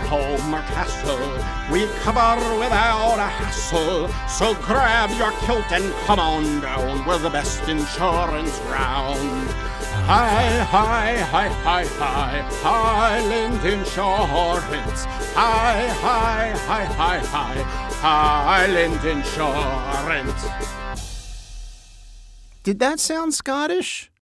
home or castle, we cover without a hassle. So grab your kilt and come on down, we're the best insurance round. Hi, hi, hi, hi, hi, Highland Insurance. Hi, hi, hi, hi, hi, Highland Insurance. Did that sound Scottish?